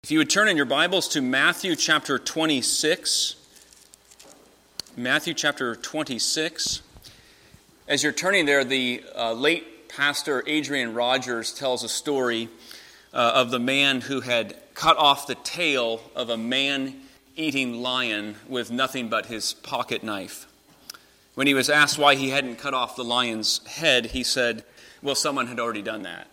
If you would turn in your Bibles to Matthew chapter 26. Matthew chapter 26. As you're turning there, the late pastor Adrian Rogers tells a story of the man who had cut off the tail of a man-eating lion with nothing but his pocket knife. When he was asked why he hadn't cut off the lion's head, he said, well, someone had already done that.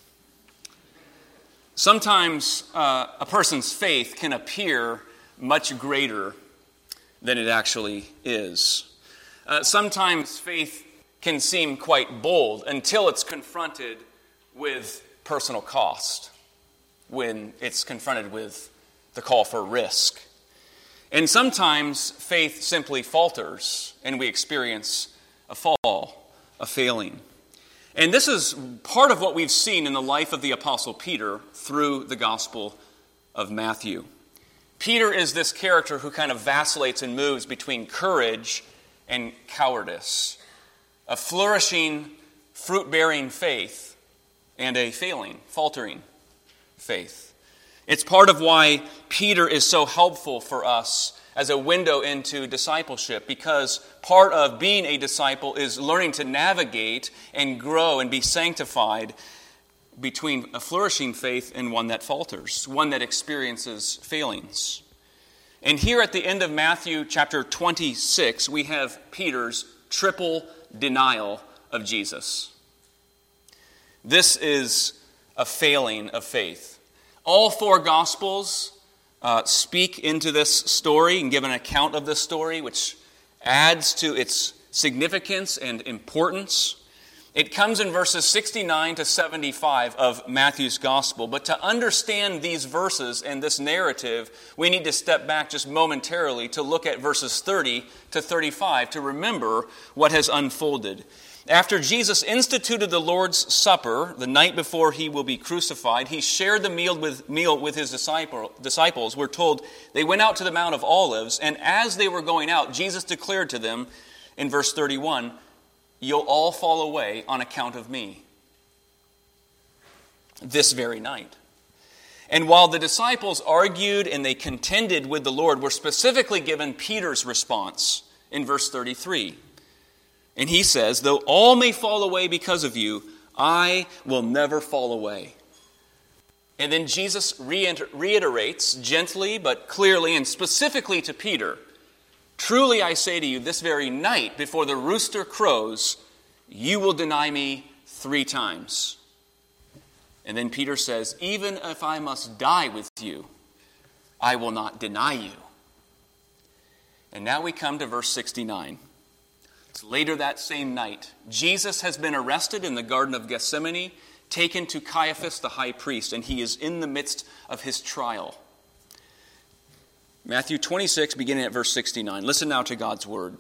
Sometimes a person's faith can appear much greater than it actually is. Sometimes faith can seem quite bold until it's confronted with personal cost, when it's confronted with the call for risk. And sometimes faith simply falters and we experience a fall, a failing. And this is part of what we've seen in the life of the Apostle Peter through the Gospel of Matthew. Peter is this character who kind of vacillates and moves between courage and cowardice, a flourishing, fruit-bearing faith, and a failing, faltering faith. It's part of why Peter is so helpful for us as a window into discipleship, because part of being a disciple is learning to navigate and grow and be sanctified between a flourishing faith and one that falters, one that experiences failings. And here at the end of Matthew chapter 26, we have Peter's triple denial of Jesus. This is a failing of faith. All four Gospels speak into this story and give an account of this story, which adds to its significance and importance. It comes in verses 69 to 75 of Matthew's Gospel. But to understand these verses and this narrative, we need to step back just momentarily to look at verses 30 to 35 to remember what has unfolded. After Jesus instituted the Lord's Supper the night before he will be crucified, he shared the meal with his disciples. We're told they went out to the Mount of Olives, and as they were going out, Jesus declared to them in verse 31, "You'll all fall away on account of me this very night." And while the disciples argued and they contended with the Lord, we're specifically given Peter's response in verse 33. And he says, "Though all may fall away because of you, I will never fall away." And then Jesus reiterates gently but clearly and specifically to Peter, "Truly I say to you, this very night before the rooster crows, you will deny me 3 times. And then Peter says, "Even if I must die with you, I will not deny you." And now we come to verse 69. It's later that same night. Jesus has been arrested in the Garden of Gethsemane, taken to Caiaphas the high priest, and he is in the midst of his trial. Matthew 26, beginning at verse 69. Listen now to God's word.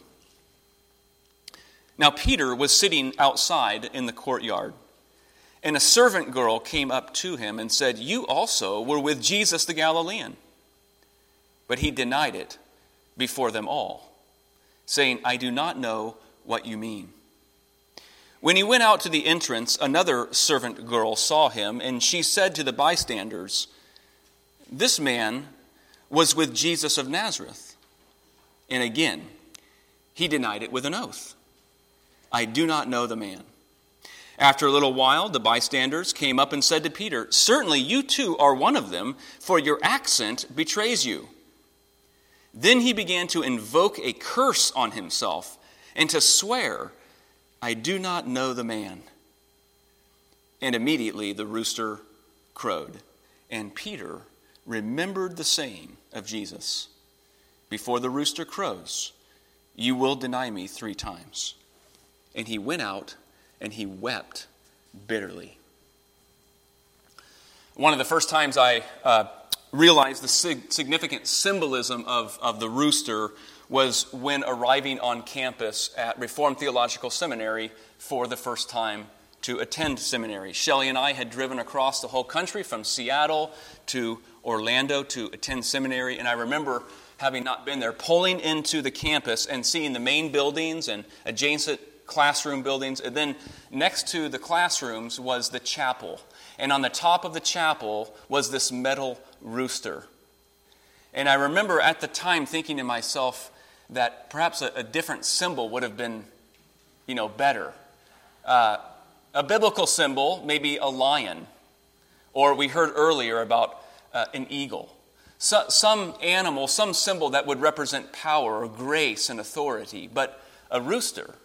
"Now Peter was sitting outside in the courtyard, and a servant girl came up to him and said, 'You also were with Jesus the Galilean.' But he denied it before them all, saying, 'I do not know what you mean.' When he went out to the entrance, another servant girl saw him, and she said to the bystanders, 'This man was with Jesus of Nazareth.' And again, he denied it with an oath, 'I do not know the man.' After a little while, the bystanders came up and said to Peter, 'Certainly you too are one of them, for your accent betrays you.' Then he began to invoke a curse on himself and to swear, 'I do not know the man.' And immediately the rooster crowed, and Peter remembered the saying of Jesus, 'Before the rooster crows, you will deny me 3 times.' And he went out and he wept bitterly." One of the first times I realized the significant symbolism of the rooster was when arriving on campus at Reformed Theological Seminary for the first time to attend seminary. Shelley and I had driven across the whole country from Seattle to Orlando to attend seminary, and I remember, having not been there, pulling into the campus and seeing the main buildings and adjacent classroom buildings, and then next to the classrooms was the chapel. And on the top of the chapel was this metal rooster. And I remember at the time thinking to myself that perhaps a different symbol would have been, better. A biblical symbol, maybe a lion, or we heard earlier about an eagle. Some animal, some symbol that would represent power or grace and authority. But a rooster,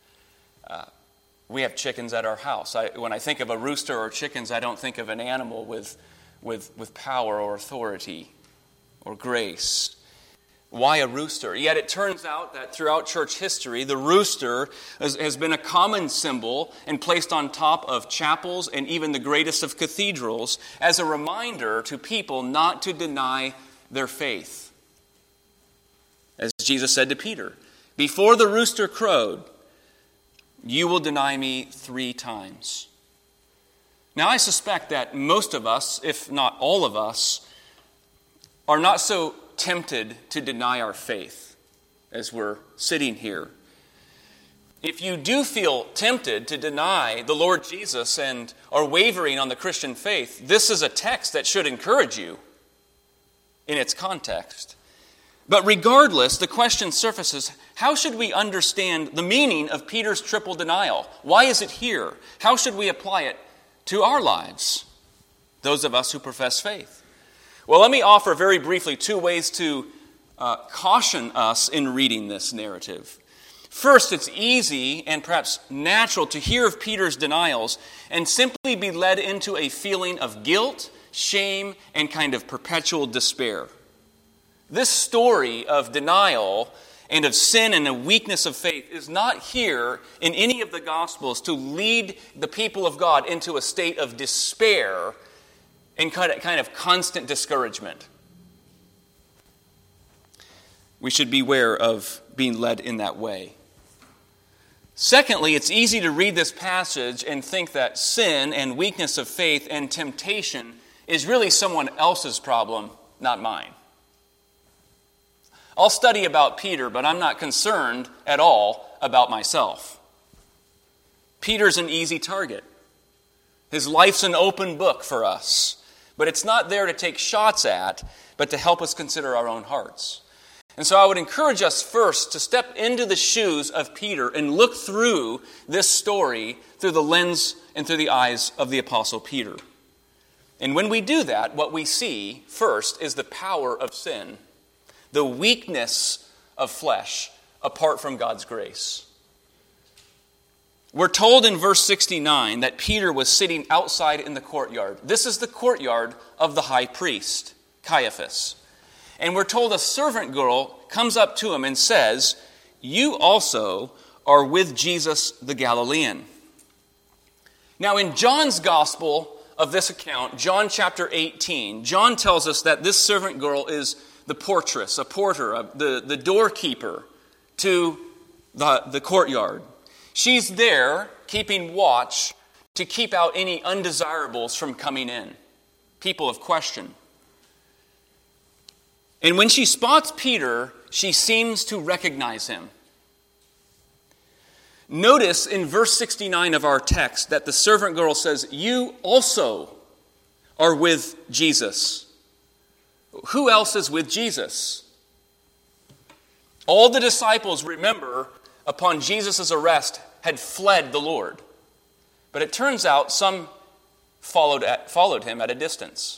we have chickens at our house. When I think of a rooster or chickens, I don't think of an animal with power or authority or grace. Why a rooster? Yet it turns out that throughout church history, the rooster has been a common symbol and placed on top of chapels and even the greatest of cathedrals as a reminder to people not to deny their faith. As Jesus said to Peter, "Before the rooster crowed, you will deny me 3 times." Now I suspect that most of us, if not all of us, are not so tempted to deny our faith as we're sitting here. If you do feel tempted to deny the Lord Jesus and are wavering on the Christian faith, this is a text that should encourage you in its context. But regardless, the question surfaces, how should we understand the meaning of Peter's triple denial? Why is it here? How should we apply it to our lives, those of us who profess faith? Well, let me offer very briefly 2 ways to caution us in reading this narrative. First, it's easy and perhaps natural to hear of Peter's denials and simply be led into a feeling of guilt, shame, and kind of perpetual despair. This story of denial and of sin and the weakness of faith is not here in any of the Gospels to lead the people of God into a state of despair and kind of constant discouragement. We should beware of being led in that way. Secondly, it's easy to read this passage and think that sin and weakness of faith and temptation is really someone else's problem, not mine. I'll study about Peter, but I'm not concerned at all about myself. Peter's an easy target. His life's an open book for us. But it's not there to take shots at, but to help us consider our own hearts. And so I would encourage us first to step into the shoes of Peter and look through this story through the lens and through the eyes of the Apostle Peter. And when we do that, what we see first is the power of sin, the weakness of flesh apart from God's grace. We're told in verse 69 that Peter was sitting outside in the courtyard. This is the courtyard of the high priest, Caiaphas. And we're told a servant girl comes up to him and says, "You also are with Jesus the Galilean." Now in John's gospel of this account, John chapter 18, John tells us that this servant girl is the portress, a porter, the doorkeeper to the courtyard. She's there keeping watch to keep out any undesirables from coming in, people of question. And when she spots Peter, she seems to recognize him. Notice in verse 69 of our text that the servant girl says, "You also are with Jesus." Who else is with Jesus? All the disciples, remember, upon Jesus' arrest, had fled the Lord. But it turns out some followed him at a distance.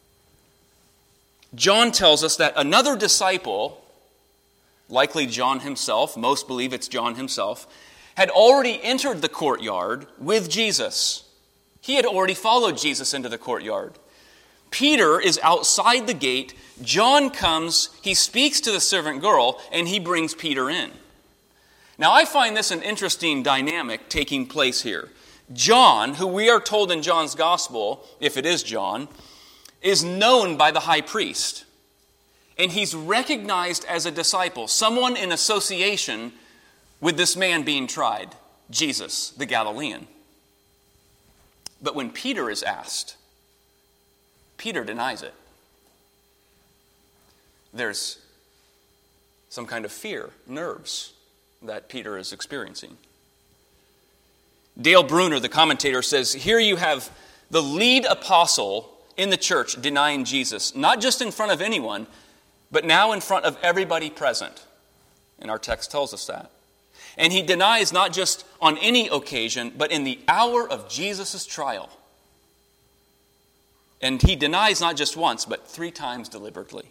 John tells us that another disciple, likely John himself, most believe it's John himself, had already entered the courtyard with Jesus. He had already followed Jesus into the courtyard. Peter is outside the gate. John comes, he speaks to the servant girl, and he brings Peter in. Now, I find this an interesting dynamic taking place here. John, who we are told in John's gospel, if it is John, is known by the high priest. And he's recognized as a disciple, someone in association with this man being tried, Jesus, the Galilean. But when Peter is asked, Peter denies it. There's some kind of fear, nerves that Peter is experiencing. Dale Bruner, the commentator, says, here you have the lead apostle in the church denying Jesus, not just in front of anyone, but now in front of everybody present. And our text tells us that. And he denies not just on any occasion, but in the hour of Jesus' trial. And he denies not just once, but 3 times deliberately.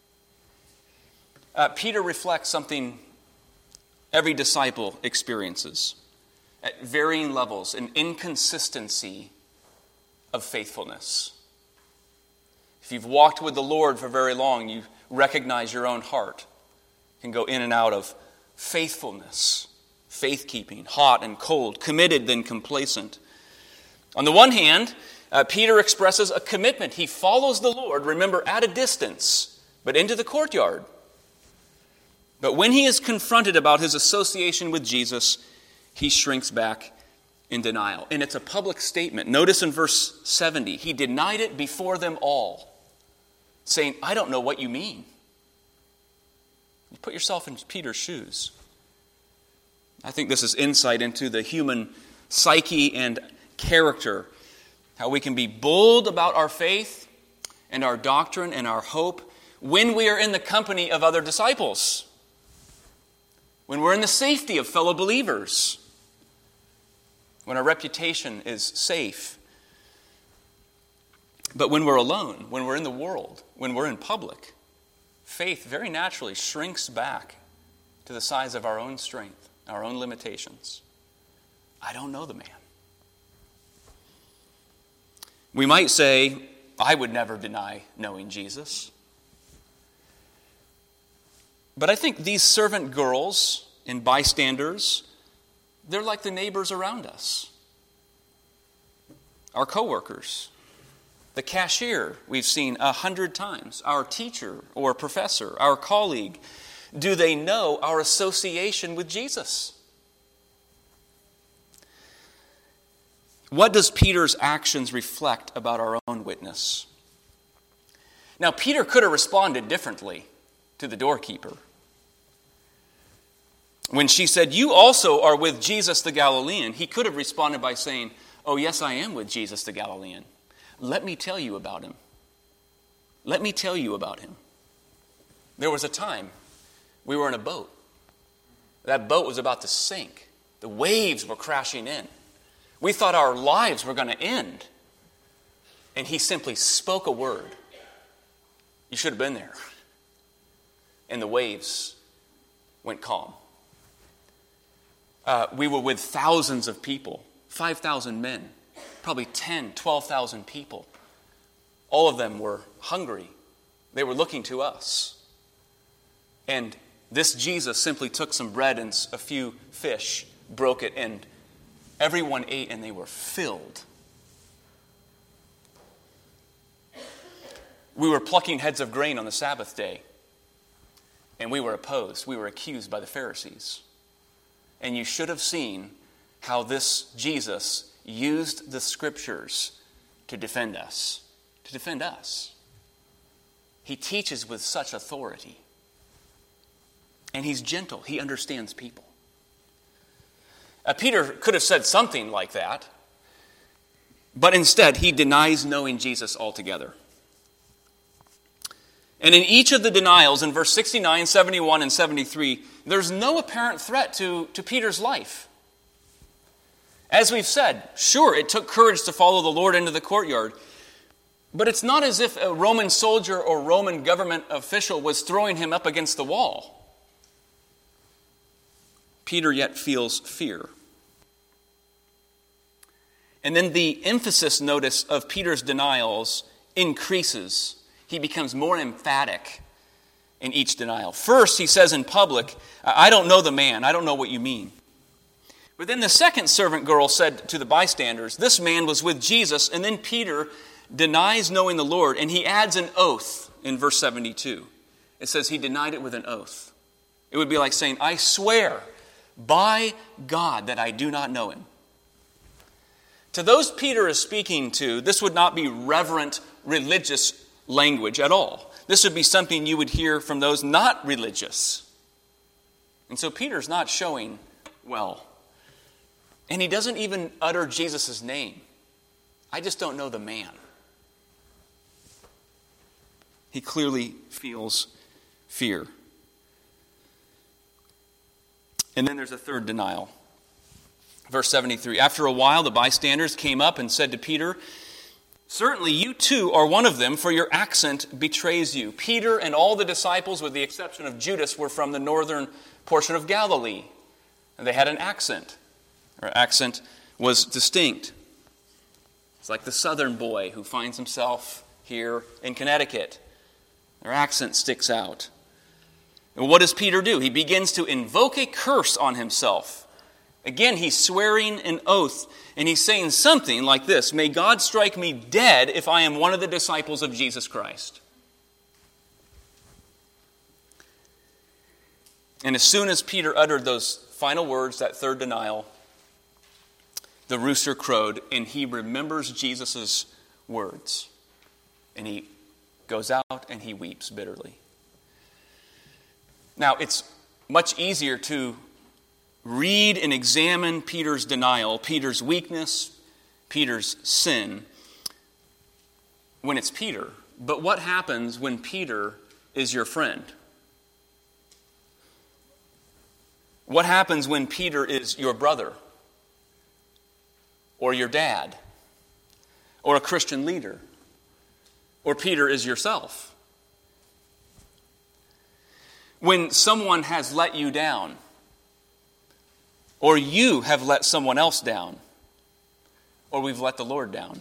Peter reflects something every disciple experiences at varying levels, an inconsistency of faithfulness. If you've walked with the Lord for very long, you recognize your own heart. You can go in and out of faithfulness, faith-keeping, hot and cold, committed then complacent. On the one hand, Peter expresses a commitment. He follows the Lord, remember, at a distance, but into the courtyard. But when he is confronted about his association with Jesus, he shrinks back in denial. And it's a public statement. Notice in verse 70, he denied it before them all, saying, I don't know what you mean. You put yourself in Peter's shoes. I think this is insight into the human psyche and character, how we can be bold about our faith and our doctrine and our hope when we are in the company of other disciples, when we're in the safety of fellow believers, when our reputation is safe. But when we're alone, when we're in the world, when we're in public, faith very naturally shrinks back to the size of our own strength, our own limitations. I don't know the man. We might say, I would never deny knowing Jesus. But I think these servant girls and bystanders, they're like the neighbors around us. Our coworkers, the cashier we've seen 100 times, our teacher or professor, our colleague. Do they know our association with Jesus? What does Peter's actions reflect about our own witness? Now, Peter could have responded differently to the doorkeeper. When she said, you also are with Jesus the Galilean, he could have responded by saying, oh, yes, I am with Jesus the Galilean. Let me tell you about him. Let me tell you about him. There was a time we were in a boat. That boat was about to sink. The waves were crashing in. We thought our lives were going to end. And he simply spoke a word. You should have been there. And the waves went calm. We were with thousands of people, 5,000 men, probably 10, 12,000 people. All of them were hungry. They were looking to us. And this Jesus simply took some bread and a few fish, broke it, and everyone ate and they were filled. We were plucking heads of grain on the Sabbath day, and we were opposed. We were accused by the Pharisees. And you should have seen how this Jesus used the Scriptures to defend us. To defend us. He teaches with such authority. And he's gentle. He understands people. Peter could have said something like that, but instead he denies knowing Jesus altogether. And in each of the denials, in verse 69, 71, and 73, there's no apparent threat to Peter's life. As we've said, sure, it took courage to follow the Lord into the courtyard, but it's not as if a Roman soldier or Roman government official was throwing him up against the wall. Peter yet feels fear. And then the emphasis, notice, of Peter's denials increases. He becomes more emphatic in each denial. First, he says in public, I don't know the man. I don't know what you mean. But then the second servant girl said to the bystanders, this man was with Jesus. And then Peter denies knowing the Lord, and he adds an oath in verse 72. It says he denied it with an oath. It would be like saying, I swear by God that I do not know him. To those Peter is speaking to, this would not be reverent religious language at all. This would be something you would hear from those not religious. And so Peter's not showing well. And he doesn't even utter Jesus' name. I just don't know the man. He clearly feels fear. And then there's a third denial. Verse 73, after a while the bystanders came up and said to Peter, certainly you too are one of them, for your accent betrays you. Peter and all the disciples, with the exception of Judas, were from the northern portion of Galilee. And they had an accent. Their accent was distinct. It's like the southern boy who finds himself here in Connecticut. Their accent sticks out. And what does Peter do? He begins to invoke a curse on himself. Again, he's swearing an oath, and he's saying something like this, may God strike me dead if I am one of the disciples of Jesus Christ. And as soon as Peter uttered those final words, that third denial, the rooster crowed, and he remembers Jesus' words. And he goes out and he weeps bitterly. Now, it's much easier to read and examine Peter's denial, Peter's weakness, Peter's sin, when it's Peter. But what happens when Peter is your friend? What happens when Peter is your brother? Or your dad? Or a Christian leader? Or Peter is yourself? When someone has let you down, or you have let someone else down, or we've let the Lord down,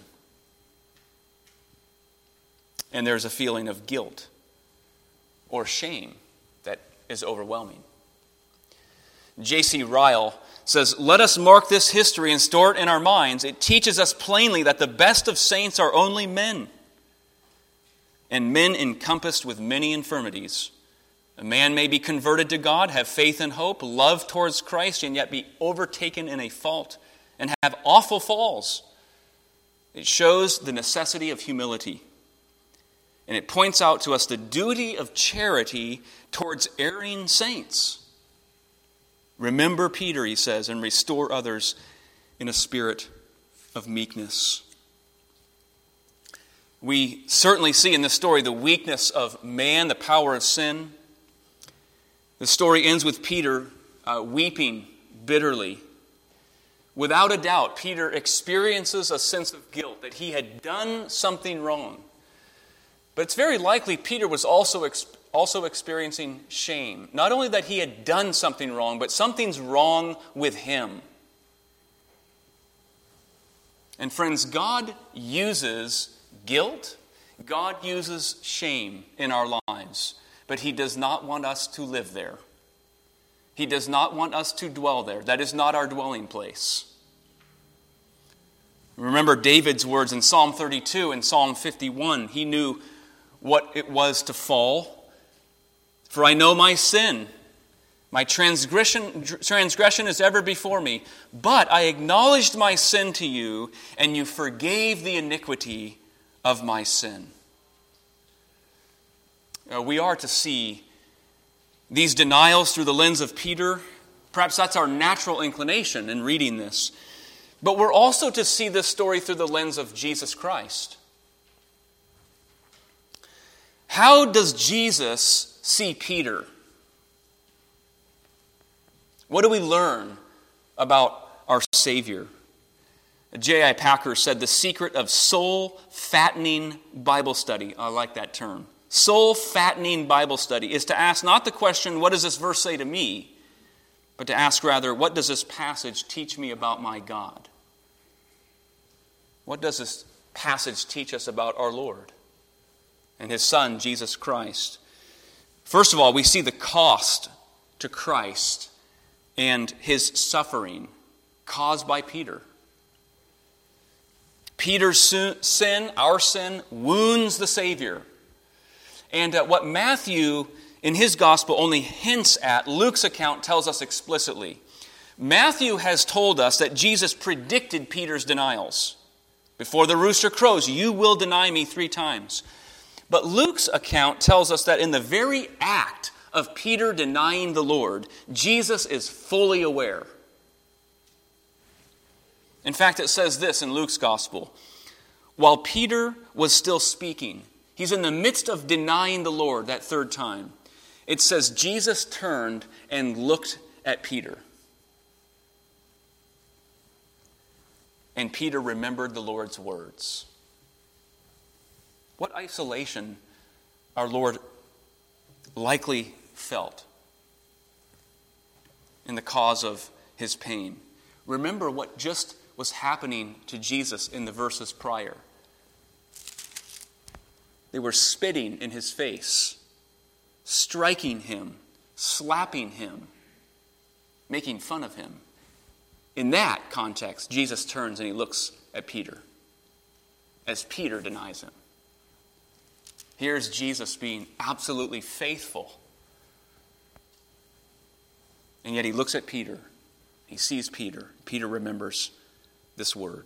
and there's a feeling of guilt or shame that is overwhelming. J.C. Ryle says, let us mark this history and store it in our minds. It teaches us plainly that the best of saints are only men, and men encompassed with many infirmities. A man may be converted to God, have faith and hope, love towards Christ, and yet be overtaken in a fault and have awful falls. It shows the necessity of humility. And it points out to us the duty of charity towards erring saints. Remember Peter, he says, and restore others in a spirit of meekness. We certainly see in this story the weakness of man, the power of sin. The story ends with Peter weeping bitterly. Without a doubt, Peter experiences a sense of guilt that he had done something wrong. But it's very likely Peter was also experiencing shame. Not only that he had done something wrong, but something's wrong with him. And friends, God uses guilt, God uses shame in our lives. But he does not want us to live there. He does not want us to dwell there. That is not our dwelling place. Remember David's words in Psalm 32 and Psalm 51. He knew what it was to fall. For I know my sin. My transgression is ever before me. But I acknowledged my sin to you, and you forgave the iniquity of my sin. We are to see these denials through the lens of Peter. Perhaps that's our natural inclination in reading this. But we're also to see this story through the lens of Jesus Christ. How does Jesus see Peter? What do we learn about our Savior? J.I. Packer said the secret of soul-fattening Bible study, I like that term, soul-fattening Bible study is to ask not the question, what does this verse say to me? But to ask rather, what does this passage teach me about my God? What does this passage teach us about our Lord and His Son, Jesus Christ? First of all, we see the cost to Christ and His suffering caused by Peter. Peter's sin, our sin, wounds the Savior. And what Matthew, in his gospel, only hints at, Luke's account tells us explicitly. Matthew has told us that Jesus predicted Peter's denials. Before the rooster crows, you will deny me 3 times. But Luke's account tells us that in the very act of Peter denying the Lord, Jesus is fully aware. In fact, it says this in Luke's gospel. While Peter was still speaking, he's in the midst of denying the Lord that third time. It says Jesus turned and looked at Peter. And Peter remembered the Lord's words. What isolation our Lord likely felt in the cause of his pain. Remember what just was happening to Jesus in the verses prior. They were spitting in his face, striking him, slapping him, making fun of him. In that context, Jesus turns and he looks at Peter as Peter denies him. Here's Jesus being absolutely faithful. And yet he looks at Peter. He sees Peter. Peter remembers this word.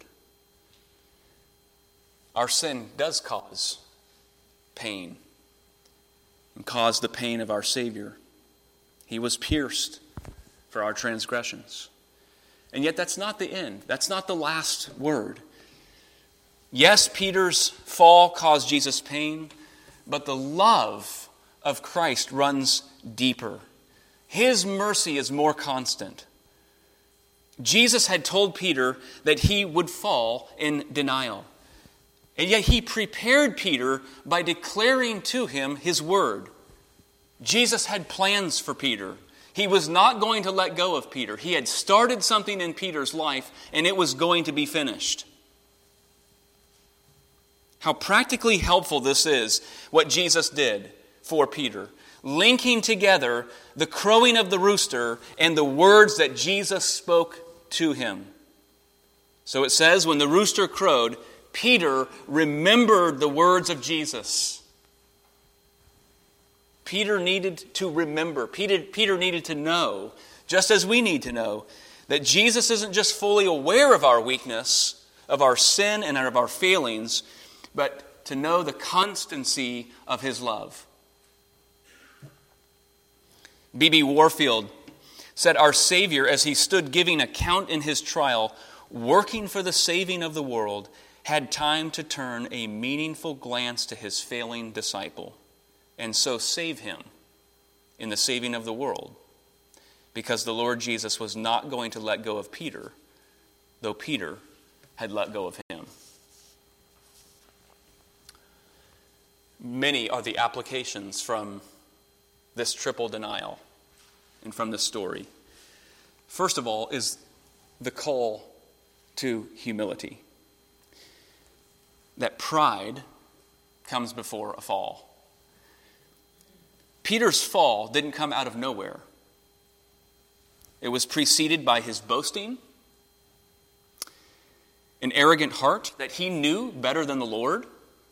Our sin does cause pain and cause the pain of our Savior. He was pierced for our transgressions. And yet that's not the end. That's not the last word. Yes, Peter's fall caused Jesus pain, but the love of Christ runs deeper. His mercy is more constant. Jesus had told Peter that he would fall in denial. And yet he prepared Peter by declaring to him his word. Jesus had plans for Peter. He was not going to let go of Peter. He had started something in Peter's life, and it was going to be finished. How practically helpful this is, what Jesus did for Peter, linking together the crowing of the rooster and the words that Jesus spoke to him. So it says, when the rooster crowed, Peter remembered the words of Jesus. Peter needed to remember. Peter needed to know, just as we need to know, that Jesus isn't just fully aware of our weakness, of our sin and of our failings, but to know the constancy of his love. B.B. Warfield said, our Savior, as he stood giving account in his trial, working for the saving of the world, had time to turn a meaningful glance to his failing disciple, and so save him in the saving of the world, because the Lord Jesus was not going to let go of Peter, though Peter had let go of him. Many are the applications from this triple denial and from this story. First of all is the call to humility. That pride comes before a fall. Peter's fall didn't come out of nowhere. It was preceded by his boasting, an arrogant heart that he knew better than the Lord.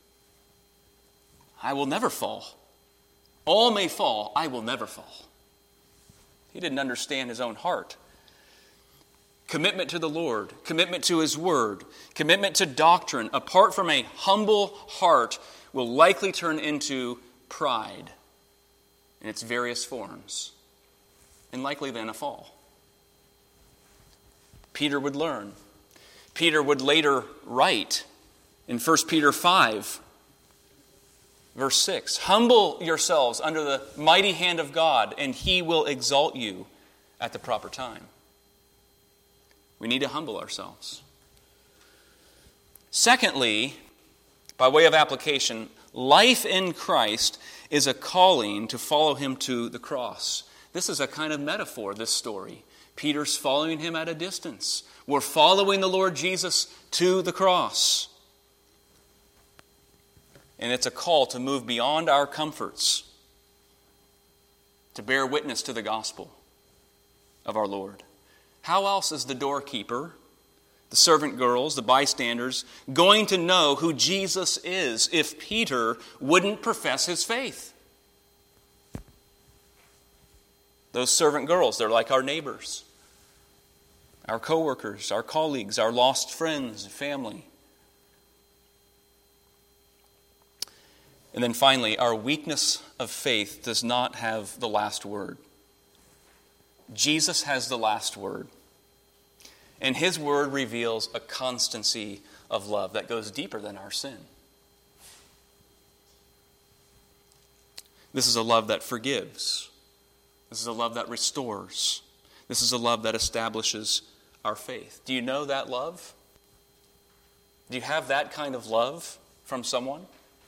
I will never fall. All may fall, I will never fall. He didn't understand his own heart. Commitment to the Lord, commitment to his word, commitment to doctrine, apart from a humble heart, will likely turn into pride in its various forms, and likely then a fall. Peter would learn. Peter would later write in 1 Peter 5, verse 6, humble yourselves under the mighty hand of God, and he will exalt you at the proper time. We need to humble ourselves. Secondly, by way of application, life in Christ is a calling to follow him to the cross. This is a kind of metaphor, this story. Peter's following him at a distance. We're following the Lord Jesus to the cross. And it's a call to move beyond our comforts, to bear witness to the gospel of our Lord. How else is the doorkeeper, the servant girls, the bystanders, going to know who Jesus is if Peter wouldn't profess his faith? Those servant girls, they're like our neighbors, our co-workers, our colleagues, our lost friends, family. And then finally, our weakness of faith does not have the last word. Jesus has the last word. And his word reveals a constancy of love that goes deeper than our sin. This is a love that forgives. This is a love that restores. This is a love that establishes our faith. Do you know that love? Do you have that kind of love from someone?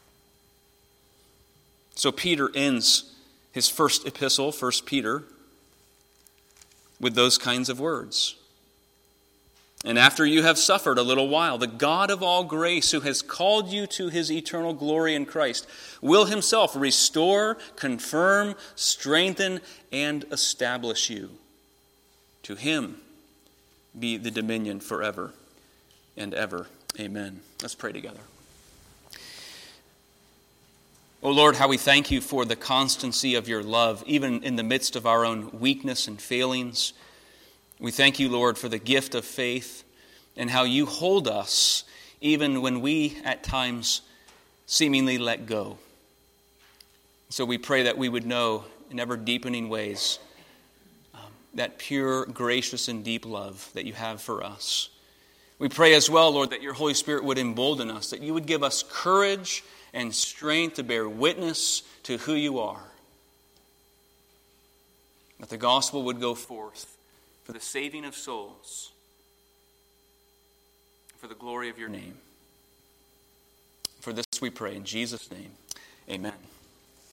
So Peter ends his first epistle, 1 Peter, with those kinds of words. And after you have suffered a little while, the God of all grace, who has called you to his eternal glory in Christ, will himself restore, confirm, strengthen, and establish you. To him be the dominion forever and ever. Amen. Let's pray together. O Lord, how we thank you for the constancy of your love, even in the midst of our own weakness and failings. We thank you, Lord, for the gift of faith and how you hold us even when we at times seemingly let go. So we pray that we would know in ever-deepening ways that pure, gracious, and deep love that you have for us. We pray as well, Lord, that your Holy Spirit would embolden us, that you would give us courage and strength to bear witness to who you are. That the gospel would go forth for the saving of souls, for the glory of your name. For this we pray in Jesus' name. Amen.